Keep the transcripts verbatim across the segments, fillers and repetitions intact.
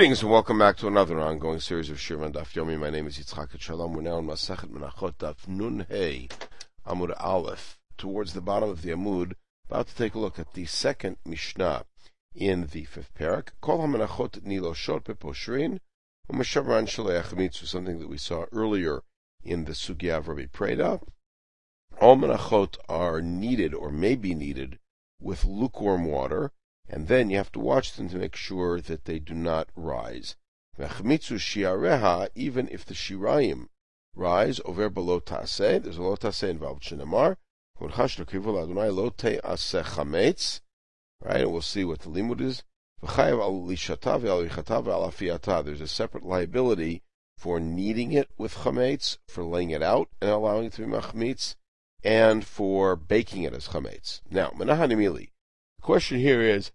Greetings and welcome back to another ongoing series of Shir on Daf Yomi. My name is Yitzchak Shalom. We're now in Masechet Menachot Daf Nun Hey Amud Aleph, towards the bottom of the Amud, about to take a look at the second Mishnah in the fifth parak. Kol HaMenachot Niloshot Beposhrin U'Meshavran Shaleach Mitzu, something that we saw earlier in the Sugya of Rabbi Preda. All Menachot are needed or may be needed with lukewarm water, and then you have to watch them to make sure that they do not rise. V'achmitzu shiareha, even if the shirayim rise, over below taseh, there's a lo taseh involved. Shenemar, v'chash l'kivul Adonai lo te'aseh chametz, right, and we'll see what the limud is. V'chayav al lishata v'al yichata v'al afiyata, there's a separate liability for kneading it with chametz, for laying it out and allowing it to be machmitz, and for baking it as chametz. Now, menahanimili, the question here is,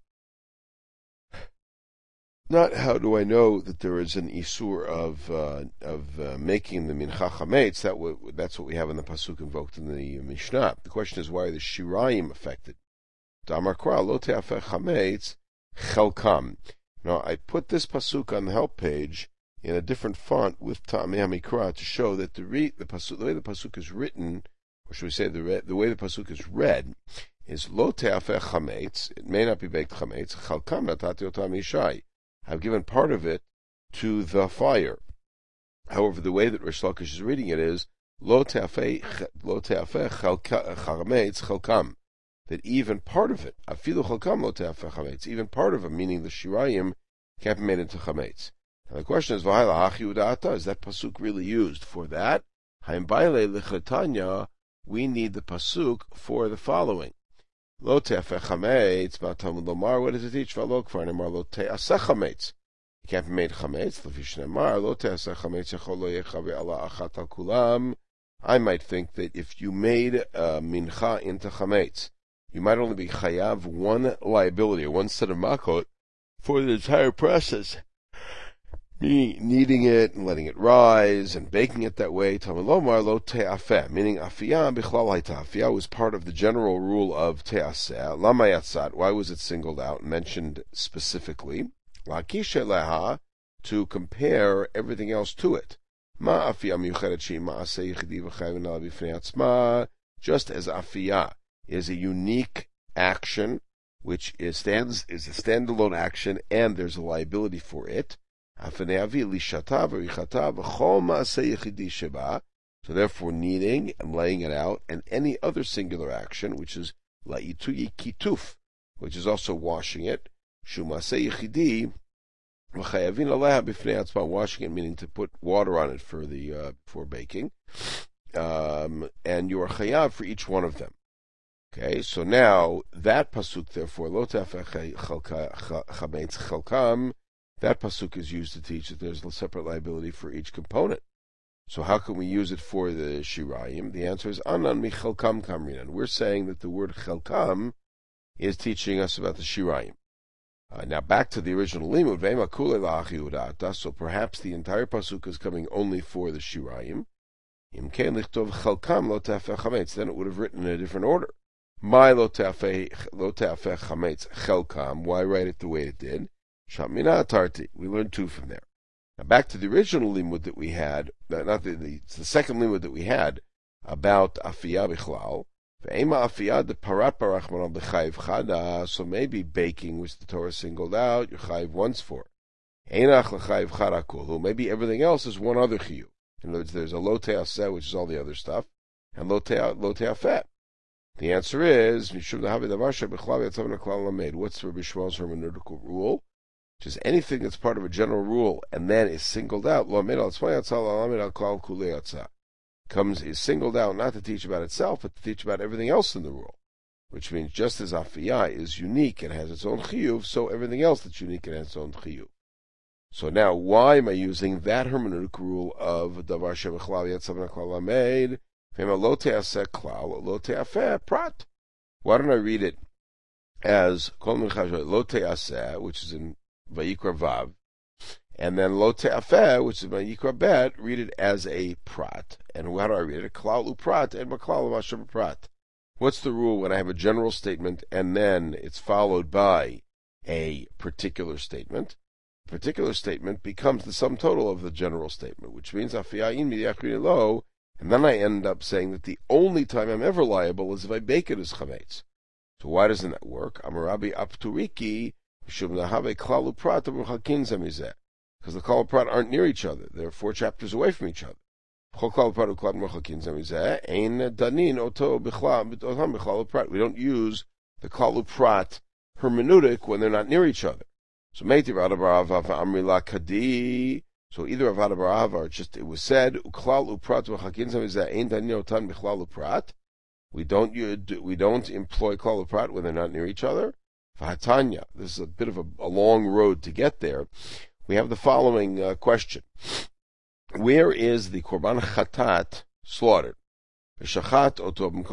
not how do I know that there is an isur of uh, of uh, making the mincha chametz. That w- that's what we have in the pasuk invoked in the Mishnah. The question is, why are the shirayim affected? Damar kra lo te'afeh chametz chelkam. Now I put this pasuk on the help page in a different font with Ta'amei HaMikra to show that the re- the pasuk, the way the pasuk is written, or should we say the re- the way the pasuk is read, is lo te'afeh chametz. It may not be baked chametz. Chelkam natati otam ishai. I've given part of it to the fire. However, the way that Rish Lakish is reading it is lo te'afeh lo te'afeh chametz chelkam, that even part of it, afilu chelkam lo te'afeh chametz, even part of it, meaning the shirayim, can't be made into chametz. Now the question is, v'hayla hachi uda'ata, is that pasuk really used for that? Haim baile lechetanya, we need the pasuk for the following. Lo te'afeh chametz, ba'talmud lomar, what does it teach? V'alo kvar nemar lo te'aseh chametz. It can't be made chametz. Lefish nemar, lo te'aseh chametz, yachol lo yechavi ala achat al kulam. I might think that if you made uh, mincha into chametz, you might only be chayav one liability, or one set of makot, for the entire process. Meaning kneading it and letting it rise and baking it that way. Talmud lomar lo te'afeh, meaning afiyah bichlal hayta. Afiyah was part of the general rule of te'aseh. Lama yatzat, why was it singled out and mentioned specifically? Lakish leha, to compare everything else to it. Ma afiyah miyuchedet she'i ma'aseh yichidi v'chayvin ala b'fnei atzma, just as afiyah is a unique action, which is stands is a standalone action, and there's a liability for it. So therefore, kneading and laying it out, and any other singular action, which is la'ituyi kituf, which is also washing it, washing it meaning to put water on it for the uh, for baking, um, and you are chayav for each one of them. Okay, so now that pasuk, therefore, lo te'afeh chametz chelkam, that pasuk is used to teach that there's a separate liability for each component. So how can we use it for the shirayim? The answer is anan mi chelkam kamrinan. We're saying that the word chelkam is teaching us about the shirayim. Uh, now back to the original limud, ve'ema kulei la'achi uda'ata, so perhaps the entire pasuk is coming only for the shirayim. Im kein lichtov chelkam lo te'afeh chametz, then it would have written in a different order. My lo te'afeh chametz chelkam, why write it the way it did? Shamina Tarti. We learned two from there. Now back to the original limud that we had, not the, the, it's the second limud that we had about afiyah bichlal. Ve'ema afiyah de parat barachman b'chayiv chada. So maybe baking, which the Torah singled out, you're chayiv once for. Einach l'chayiv chada kolu. Maybe everything else is one other chiyuv. In other words, there's a lo te'aseh, which is all the other stuff, and lo te'afeh. The answer is, what's Rabbi Shmuel's hermeneutical rule? Which is anything that's part of a general rule and then is singled out, comes is singled out not to teach about itself, but to teach about everything else in the rule. Which means just as afiyah is unique and has its own chiyuv, so everything else that's unique and has its own chiyuv. So now, why am I using that hermeneutic rule of davar shebechlal yatzav naklal lamed, lo te'aseh klal, lo te'afeh prat? Why don't I read it as kol mincha lo te'aseh, which is in Vayikra Vav, and then Lo Te'afeh, which is Vayikra Bet, read it as a prat. And how do I read it? Klal uprat and maklal mashav prat. What's the rule when I have a general statement and then it's followed by a particular statement? The particular statement becomes the sum total of the general statement, which means afiyayin midiyachrin lo, and then I end up saying that the only time I'm ever liable is if I bake it as chametz. So why doesn't that work? Amarabi apturiki shum nahave klalu prat umchakin zemizeh, because the klal prat aren't near each other; they're four chapters away from each other. We don't use the klalu prat hermeneutic when they're not near each other. So meiti Ravada Amrila Kadi. So either Ravada Barav or just it was said uklal uprat v'chakin zamizeh ein danin otan bichlal uprat. We don't we don't employ klal uprat when they're not near each other. V'hatanya. This is a bit of a, a long road to get there. We have the following uh, question: where is the korban chatat slaughtered? This is talking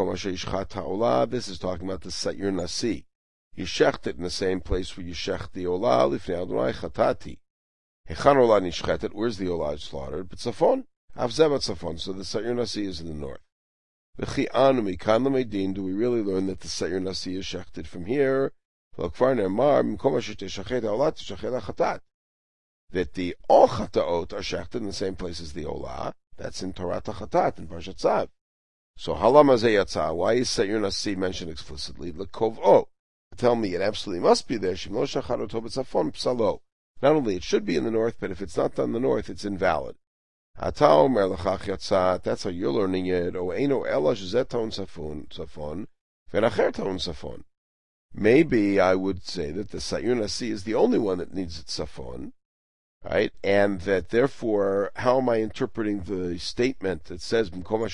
about the Sa'ir Nasi. You shecht it in the same place where you shecht the olah, lifnei Adonai chatati. Hechan olah nishchetet, where's the olah slaughtered? But Tzafon, avzeh Tzafon, so the Sa'ir Nasi is in the north. V'chi anu mikan l'meidin, do we really learn that the Sa'ir Nasi is shechted from here? V'lakvar ne'emar, mimkom asher teshachet ha'olah teshachet ha'chatat. That the all chataot are shechted in the same place as the olah, that's in Torah Chatat, in Parshat Tzav. So halama ze yatsa, why is Sa'ir Nasi mentioned explicitly? L'kov'o. Tell me it absolutely must be there. Not only it should be in the north, but if it's not done in the north, it's invalid. That's how you're learning it. Maybe I would say that the Sa'ir Nasi is the only one that needs its safon, right? And that therefore, how am I interpreting the statement that says therefore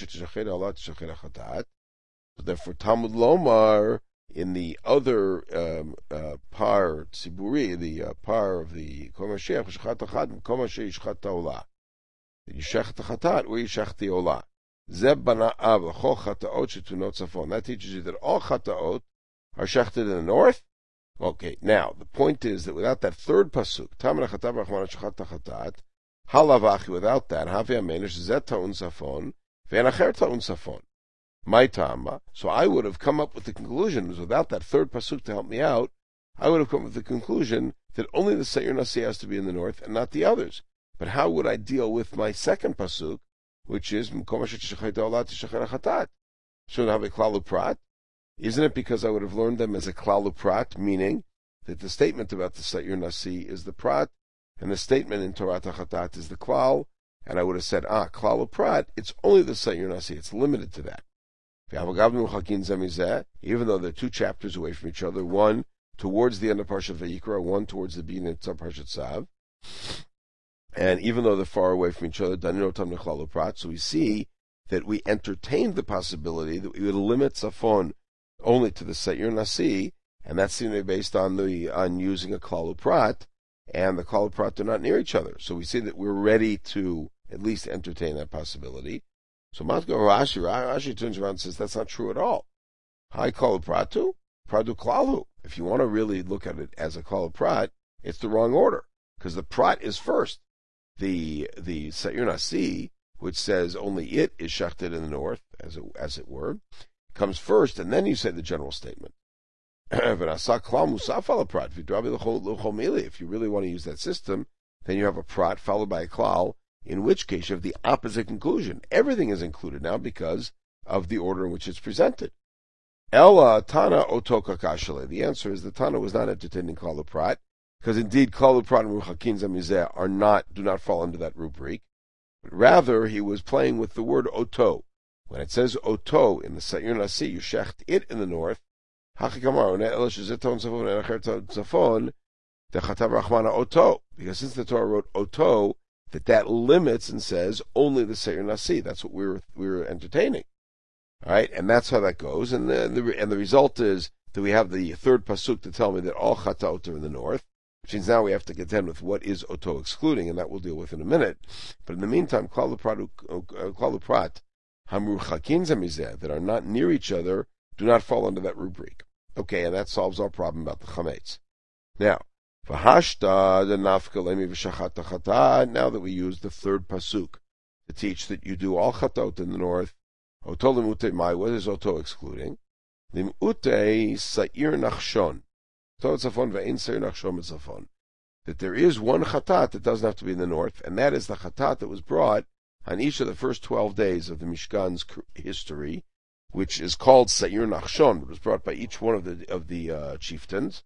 Talmud Lomar, in the other um, uh, par tziburi, the uh, par of the Kol Mashiach, Yishchat Achad, Kol Mashiach Yishchat Ha'olah. You shech the chatat, or you shech the olah. Zeb bana'av, l'chol chataot shetunot tzafon. That teaches you that all chataot are shechted in the north. Okay, now, the point is that without that third pasuk, Tamar chatav rachman shechat chatat, halavachi, without that, havi amenish zet ta'un tzafon, ve'en acher ta'un tzafon. My tama. So I would have come up with the conclusion, without that third pasuk to help me out, I would have come up with the conclusion that only the Sa'ir Nasi has to be in the north and not the others. But how would I deal with my second pasuk, which is shouldn't have a klalu prat? Isn't it because I would have learned them as a klalu prat, meaning that the statement about the Sa'ir Nasi is the prat, and the statement in Torah Chatat is the klal, and I would have said, ah, klalu prat, it's only the Sa'ir Nasi, it's limited to that. Even though they're two chapters away from each other, one towards the end of Parshat Vayikra, one towards the beginning of Parshat Tzav, and even though they're far away from each other, so we see that we entertained the possibility that we would limit Safon only to the Sa'ir Nasi, and that's seemed to be based on the on using a Klalu Prat, and the Klalu Prat are not near each other. So we see that we're ready to at least entertain that possibility. So Matko Rashi, Rashi turns around and says that's not true at all. Hi Klalu Pratu, Pradu Klalu. If you want to really look at it as a Klalu Prat, it's the wrong order, because the Prat is first. The the Sa'ir Nasi, which says only it is shechted in the north, as it, as it were, comes first, and then you say the general statement. If you really want to use that system, then you have a prat followed by a klal, in which case you have the opposite conclusion. Everything is included now because of the order in which it's presented. Ella Tana Otoka Kashale. The answer is the Tana was not entertaining klal prat, because indeed klal prat and ruchakin zamizeh are not, do not fall under that rubric. But rather, he was playing with the word oto. When it says oto in the Sa'ir Nasi, you shecht it in the north. Because since the Torah wrote oto, that that limits and says only the Sa'ir Nasi. That's what we were we were entertaining. All right, and that's how that goes. And the, the and the result is that we have the third pasuk to tell me that all chataot are in the north, which means now we have to contend with what is oto excluding, and that we'll deal with in a minute. But in the meantime, klalu prat hamruchakin zamizeh, that are not near each other, do not fall under that rubric. Okay, and that solves our problem about the chametz. Now, v'hashta the nafka lemi v'shachat chatat. Now that we use the third pasuk to teach that you do all chatot in the north, oto limute mai. What is oto excluding? Limute sa'ir nachshon. To tzafon ve'in sa'ir nachshon mitzafon. that there is one chatat that doesn't have to be in the north, and that is the chatat that was brought on each of the first twelve days of the Mishkan's history, which is called Sa'ir Nachshon. It was brought by each one of the of the uh, chieftains.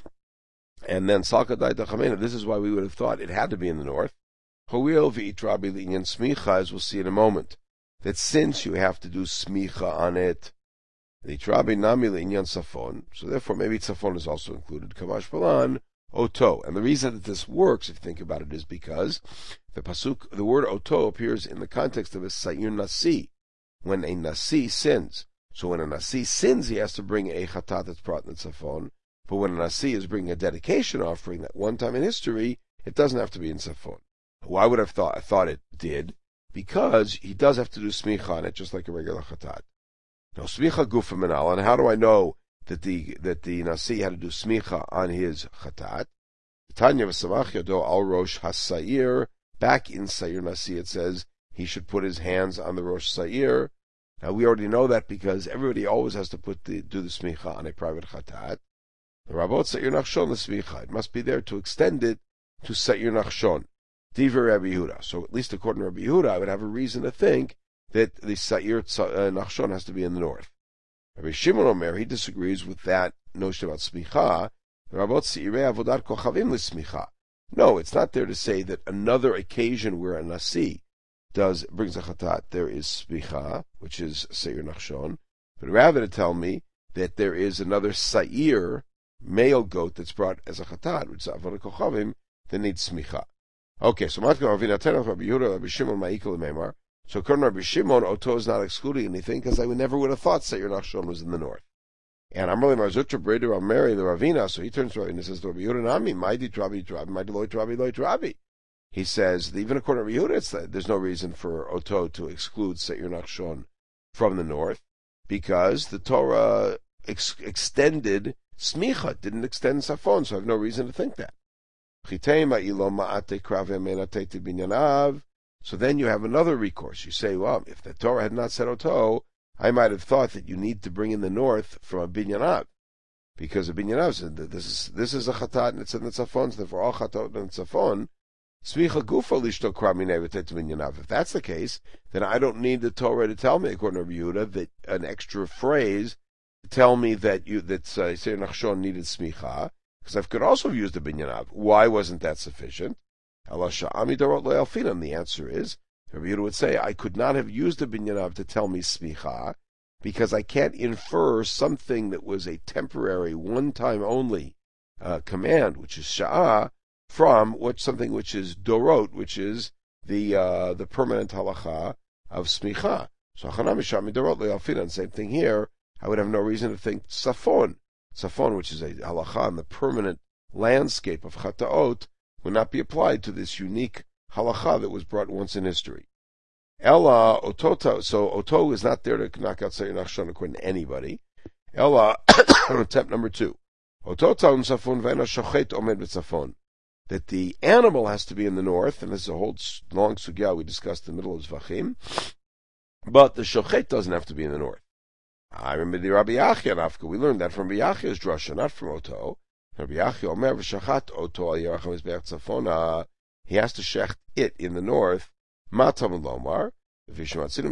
And then Salkadai Dachamena, this is why we would have thought it had to be in the north. Ho'il v'it Rabbi Linyan Smicha, as we'll see in a moment, that since you have to do Smicha on it, the Rabbi Nami Linyan Safon, so therefore maybe Safon is also included, Kamash Balan, Oto. And the reason that this works, if you think about it, is because the pasuk, the word Oto appears in the context of a Sa'ir Nasi, when a Nasi sins. So when a Nasi sins, he has to bring a Chatat that's brought in Safon. But when a Nasi is bringing a dedication offering, that one time in history, it doesn't have to be in Safon. Why would I have thought? I thought it did, because he does have to do Smicha on it, just like a regular Chatat. Now, Smicha Gufa Menal, and how do I know that the that the Nasi had to do Smicha on his Chatat? Tanya v'samach yado al Rosh HaSa'ir, back in Sa'ir Nasi it says he should put his hands on the Rosh Sa'ir. Now we already know that because everybody always has to put the, do the Smicha on a private Chatat. The Rabot Sa'ir Nachshon l'Smicha, it must be there to extend it to Sa'ir Nachshon. Divrei Rabbi Yehuda. So at least according to Rabbi Yehuda, I would have a reason to think that the Sa'ir Nachshon has to be in the north. Rabbi Shimon Omer, he disagrees with that notion about Smicha. Rabot Seirei Avodat Kochavim l'Smicha. No, it's not there to say that another occasion where a Nasi does brings a Chatat, there is Smicha, which is Sa'ir Nachshon, but rather to tell me that there is another Sa'ir, male goat, that's brought as a Chatat, which is Avodat Kochavim, that needs Smicha. Okay, so Matkal Ravina Tenach Rabbi Yehuda Rabbi Shimon Ma'ikal Meimar. So according to Rabbi Shimon, Oto is not excluding anything because I would never would have thought Sa'ir Nachshon was in the north. And Amrli Marzutra Breder Al Mary the Ravina, so he turns to Rabbi and says to Rabbi Yehuda Nami, Mighty Trabi Trabi, Mighty Loy Trabi Loy Trabi. He says that even according to Rabbi Yehuda, it's that there's no reason for Oto to exclude Sa'ir Nachshon from the north because the Torah ex- extended Smicha, didn't extend Safon, so I have no reason to think that. So then you have another recourse. You say, well, if the Torah had not said Oto, I might have thought that you need to bring in the north from a Binyanav. Because a Binyanav said that this is, this is a Chatat and it's in the Tzafon, so therefore all Chatat and Tzafon, Smicha Gufa Lishto Kramine V'tet Binyanav. If that's the case, then I don't need the Torah to tell me, according to Rabbi Yehuda, that an extra phrase to tell me that you, that uh, Sa'ir Nachshon needed Smicha. Because I could also have used a Binyanav. Why wasn't that sufficient? And the answer is, Rabbi Yehuda would say, I could not have used a Binyanav to tell me Smicha, because I can't infer something that was a temporary, one-time only uh, command, which is Sha'ah, from what something which is Dorot, which is the uh, the permanent halacha of Smicha. So Hanami Shami Dorot Le'alfinan, same thing here. I would have no reason to think Safon. Safon, which is a halacha in the permanent landscape of Chataot, would not be applied to this unique halacha that was brought once in history. Ella Otota, so Oto is not there to knock out Sa'ir Nachshon according to anybody. Ella, attempt number two. Otota un Safon v'ena shochet omed b'tzafon. That the animal has to be in the north, and this is a whole long sugya we discussed in the middle of Zvachim, but the shochet doesn't have to be in the north. I remember the Rabbi Yachia Nafka. We learned that from Rabbi Yachia's drasha, not from Oto. Rabbi Yachia Omer v'shachat Oto al Yerachim Mizbeach Tzafona. He has to shecht it in the north. Matam Lomar. We know that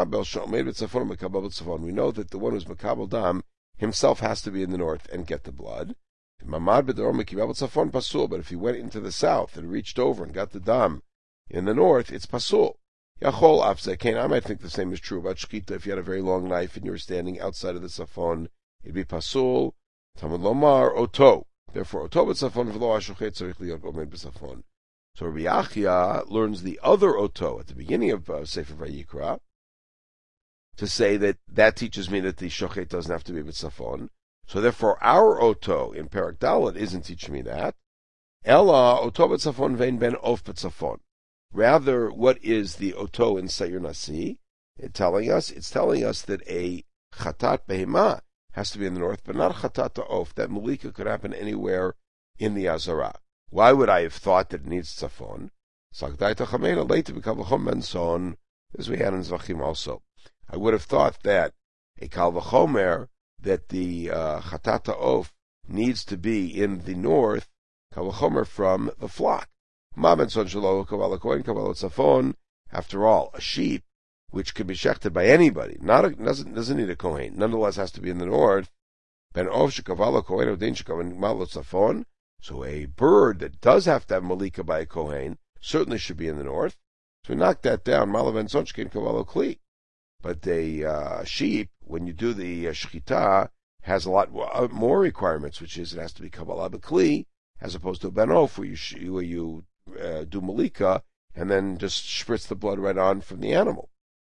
the one who's Makabel Dam himself has to be in the north and get the blood. But if he went into the south and reached over and got the Dam in the north, it's Pasul. Yachol Afzekain. I might think the same is true about Shkita. If you had a very long knife and you were standing outside of the Safon, it'd be Pasul. Tamad Lomar Oto. Therefore, Oto b'Safon v'lo ha'shochet tzarich liot omed b'Safon. So Rabbi Yachia learns the other Oto at the beginning of uh, Sefer Vayikra to say that that teaches me that the shochet doesn't have to be b'Safon. So therefore, our Oto in Perek Dalet isn't teaching me that. Ella Oto b'Safon vein ben of b'Safon. Rather, what is the Oto in Sa'ir Nasi? It's telling us, it's telling us that a Chatat Behemah has to be in the north, but not Chatat Ta'of. That Malika could happen anywhere in the Azara. Why would I have thought that it needs Tzafon? As we had in Zvachim also. I would have thought that a Kal V'chomer, that the uh, Chatat Ta'of needs to be in the north, Kavachomer from the flock. After all, a sheep, which can be shechted by anybody, not a, doesn't, doesn't need a kohen, nonetheless has to be in the north. So a bird that does have to have malika by a kohen certainly should be in the north. So we knock that down. But a uh, sheep, when you do the uh, shechita, has a lot more requirements, which is it has to be kabbalah b'kli, as opposed to a ben of, where you, where you uh, do malika and then just spritz the blood right on from the animal.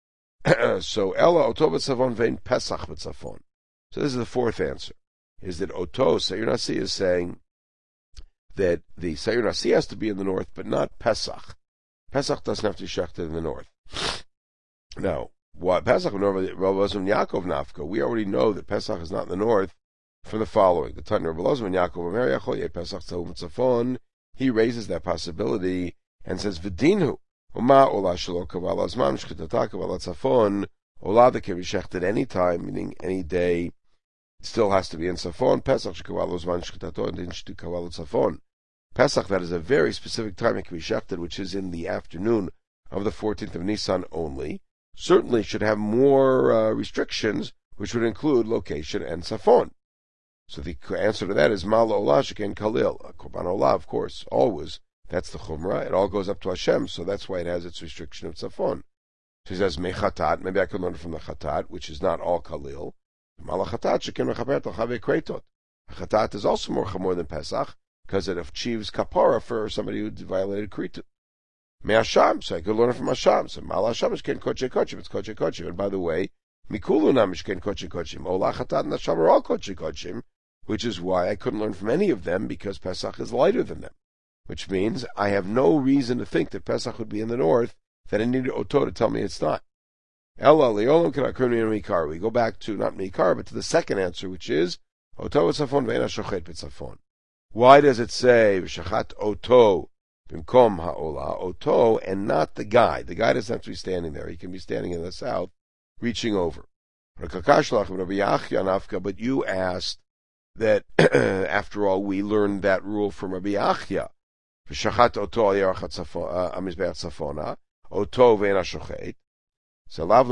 So ella oto b'tzafon vein pesach b'tzafon. So this is the fourth answer, is that oto, Sayur Nasi is saying that the Sayur Nasi has to be in the north, but not Pesach. Pesach doesn't have to be shechted in the north. Now, what Pesach normally Rabbi Yaakov Nafka, we already know that Pesach is not in the north from the following. The Tanya Rabbi Yaakov Pesach Tzafon, he raises that possibility and says V'dinhu Uma Ola Shelo Kavala Zman Shchitata Kavala Tzafon Ola that can be shechted any time, meaning any day. Still has to be in Safon. Pesach Shekavala Zman Shchitato and Din Shtu Kavala Tzafon. Pesach, that is a very specific time it can be shechted, which is in the afternoon of the fourteenth of Nisan only. Certainly should have more uh, restrictions, which would include location and Safon. So the answer to that is Mala Olah Sheken Kalil. Korban Olah, of course, always. That's the Chumrah. It all goes up to Hashem, so that's why it has its restriction of Safon. So he says Mechatat. Maybe I could learn from the Chatat, which is not all Kalil. Malachatat shekin mechaber al chave kreitot. Chatat is also more chamor than Pesach because it achieves kapara for somebody who violated kritut. Me'asham, so I could learn it from Asham. So mal Asham is ken koche kochim. It's koche kochim. And by the way, mikulu nam is ken koche kochim. Ola chatat and Asham are all koche kochim, which is why I couldn't learn from any of them because Pesach is lighter than them. Which means I have no reason to think that Pesach would be in the north. That I needed Oto to tell me it's not. We go back to not Mikar, but to the second answer, which is Oto v'tzafon ve'ena shochet b'tzafon. Why does it say v'shachat Oto b'mkom ha'ola Oto and not the guy? The guy doesn't have to be standing there; he can be standing in the south, reaching over. But you asked that after all, we learned that rule from Rabbi Achya. V'shachat Oto al yerachat amizbeach tzafona Oto ve'ena shochet. So the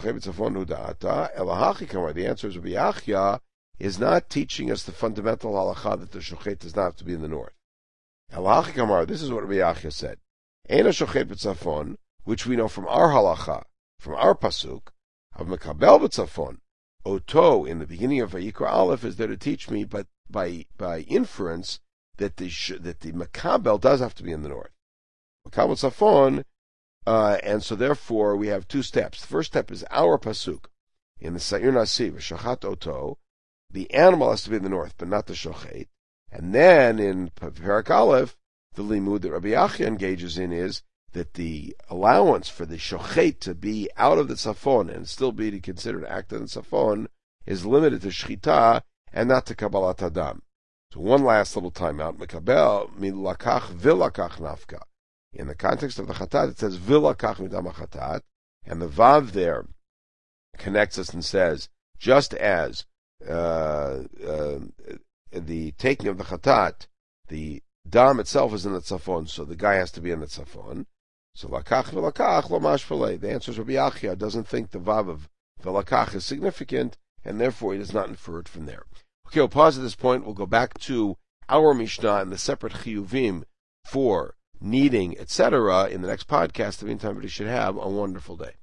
answer is Rabbi Achya is not teaching us the fundamental halacha that the shochet does not have to be in the north. This is what Rabbi Achya said. Eina shochet b'tzafon, which we know from our halacha, from our pasuk, of mekabel b'tzafon. Oto in the beginning of Vayikra Aleph is there to teach me, but by by inference that the that the mekabel does have to be in the north. Mekabel b'tzafon. Uh, and so therefore we have two steps. The first step is our pasuk. In the Sayur Nasi, Shachat Oto, the animal has to be in the north, but not the shochet. And then in Perak Aleph, the limud that Rabbi Achya engages in is that the allowance for the shochet to be out of the tzafon and still be considered active in the tzafon is limited to shchita and not to kabbalat adam. So one last little timeout. Mekabel milakach vilakach nafka. In the context of the chatat, it says vilakach midam chatat, and the vav there connects us and says just as uh, uh, the taking of the chatat, the dam itself is in the tzafon, so the guy has to be in the tzafon. So lakach vilakach lo mashpalei. The answer is Rabbi Achya doesn't think the vav of vilakach is significant, and therefore he does not infer it from there. Okay, we'll pause at this point. We'll go back to our Mishnah and the separate chiyuvim for kneading, et cetera in the next podcast. In the meantime, everybody should have a wonderful day.